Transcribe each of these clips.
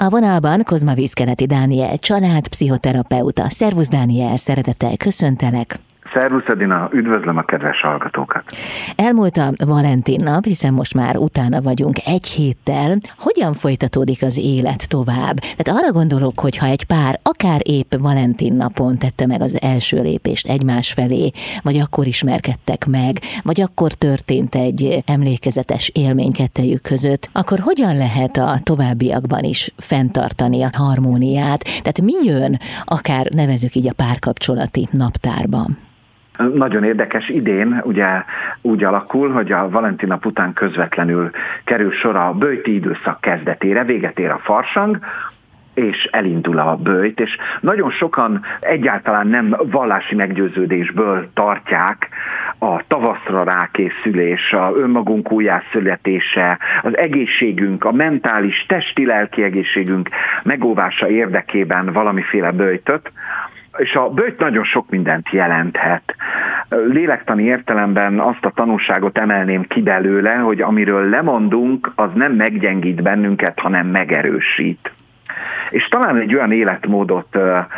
A vonalban Kozma-Viszkeleti Dániel, családpszichoterapeuta. Szervusz Dániel, szeretettel köszöntelek. Szervusz Edina, üdvözlöm a kedves hallgatókat! Elmúlt a Valentin nap, hiszen most már utána vagyunk egy héttel. Hogyan folytatódik az élet tovább? Tehát arra gondolok, hogy ha egy pár akár épp Valentin napon tette meg az első lépést egymás felé, vagy akkor ismerkedtek meg, vagy akkor történt egy emlékezetes élmény kettejük között, akkor hogyan lehet a továbbiakban is fenntartani a harmóniát? Tehát mi jön, akár nevezzük így a párkapcsolati naptárban? Nagyon érdekes, idén ugye úgy alakul, hogy a Valentin nap után közvetlenül kerül sor a böjti időszak kezdetére, véget ér a farsang, és elindul a böjt, és nagyon sokan egyáltalán nem vallási meggyőződésből tartják a tavaszra rákészülés, a önmagunk újjászületése, az egészségünk, a mentális, testi-lelki egészségünk megóvása érdekében valamiféle böjtöt, és a böjt nagyon sok mindent jelenthet. Lélektani értelemben azt a tanulságot emelném ki belőle, hogy amiről lemondunk, az nem meggyengít bennünket, hanem megerősít. És talán egy olyan életmódot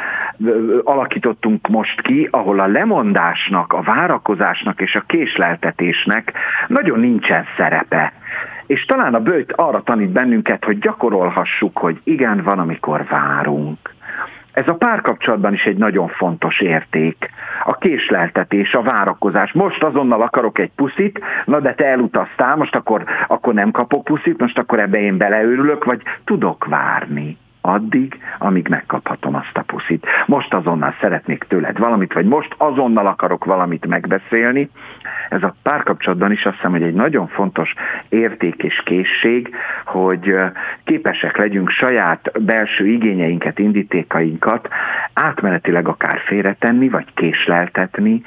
alakítottunk most ki, ahol a lemondásnak, a várakozásnak és a késleltetésnek nagyon nincsen szerepe. És talán a böjt arra tanít bennünket, hogy gyakorolhassuk, hogy igen, van, amikor várunk. Ez a párkapcsolatban is egy nagyon fontos érték. A késleltetés, a várakozás. Most azonnal akarok egy puszit, na de te elutaztál, most akkor nem kapok puszit, most akkor ebbe én beleőrülök, vagy tudok várni addig, amíg megkaphatom azt a puszit. Most azonnal szeretnék tőled valamit, vagy most azonnal akarok valamit megbeszélni. Ez a párkapcsolatban is azt hiszem, hogy egy nagyon fontos érték és készség, hogy képesek legyünk saját belső igényeinket, indítékainkat átmenetileg akár félretenni, vagy késleltetni,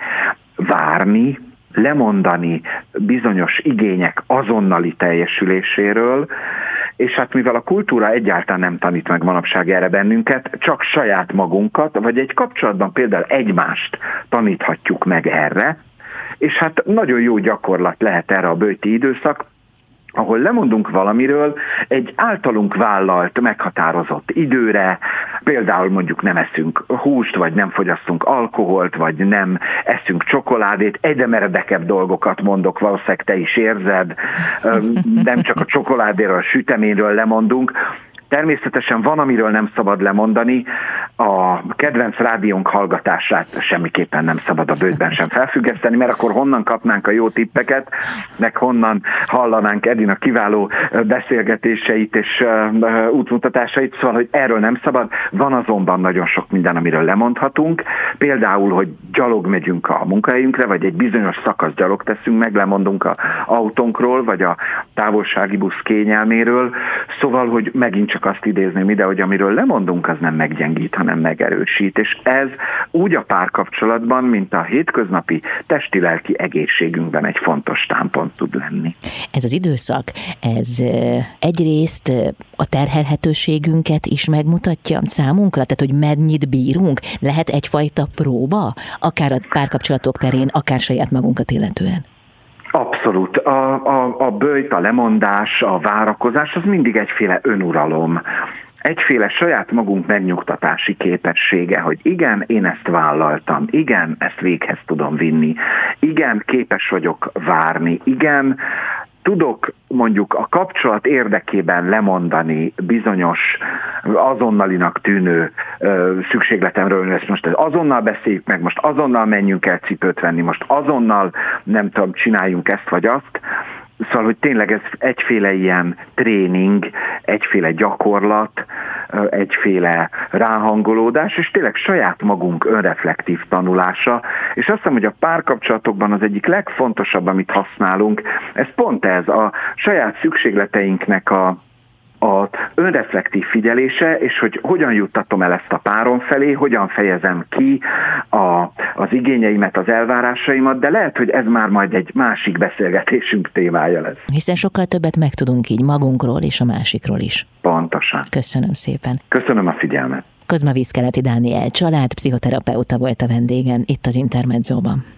várni, lemondani bizonyos igények azonnali teljesüléséről, és hát mivel a kultúra egyáltalán nem tanít meg manapság erre bennünket, csak saját magunkat, vagy egy kapcsolatban például egymást taníthatjuk meg erre, és hát nagyon jó gyakorlat lehet erre a böjti időszak, ahol lemondunk valamiről egy általunk vállalt, meghatározott időre, például mondjuk nem eszünk húst, vagy nem fogyasztunk alkoholt, vagy nem eszünk csokoládét, egyre meredekebb dolgokat mondok, valószínűleg te is érzed, nem csak a csokoládéről, a süteményről lemondunk. Természetesen van, amiről nem szabad lemondani, a kedvenc rádiónk hallgatását semmiképpen nem szabad a böjtben sem felfüggeszteni, mert akkor honnan kapnánk a jó tippeket, meg honnan hallanánk Edina kiváló beszélgetéseit és útmutatásait, szóval, hogy erről nem szabad. Van azonban nagyon sok minden, amiről lemondhatunk, például, hogy gyalog megyünk a munkahelyünkre, vagy egy bizonyos szakasz gyalog teszünk meg, lemondunk az autónkról, vagy a távolsági busz kényelméről, szóval, hogy megint csak azt idézném ide, hogy amiről lemondunk, az nem meggyengít, hanem megerősít. És ez úgy a párkapcsolatban, mint a hétköznapi testi-lelki egészségünkben egy fontos támpont tud lenni. Ez az időszak, ez egyrészt a terhelhetőségünket is megmutatja számunkra, tehát hogy mennyit bírunk, lehet egyfajta próba, akár a párkapcsolatok terén, akár saját magunkat illetően. Abszolút. A böjt, a lemondás, a várakozás az mindig egyféle önuralom. Egyféle saját magunk megnyugtatási képessége, hogy igen, én ezt vállaltam, igen, ezt véghez tudom vinni, igen, képes vagyok várni, igen, tudok mondjuk a kapcsolat érdekében lemondani bizonyos azonnalinak tűnő szükségletemről, ezt most azonnal beszéljük meg, most azonnal menjünk el cipőt venni, most azonnal nem tudom, csináljunk ezt vagy azt. Szóval, hogy tényleg ez egyféle ilyen tréning, egyféle gyakorlat, egyféle ráhangolódás, és tényleg saját magunk önreflektív tanulása, és azt hiszem, hogy a párkapcsolatokban az egyik legfontosabb, amit használunk, ez pont ez, a saját szükségleteinknek az önreflektív figyelése, és hogy hogyan juttatom el ezt a párom felé, hogyan fejezem ki az igényeimet, az elvárásaimat, de lehet, hogy ez már majd egy másik beszélgetésünk témája lesz. Hiszen sokkal többet megtudunk így magunkról és a másikról is. Pontosan. Köszönöm szépen. Köszönöm a figyelmet. Kozma-Viszkeleti Dániel, családpszichoterapeuta volt a vendégem itt az Intermedzóban.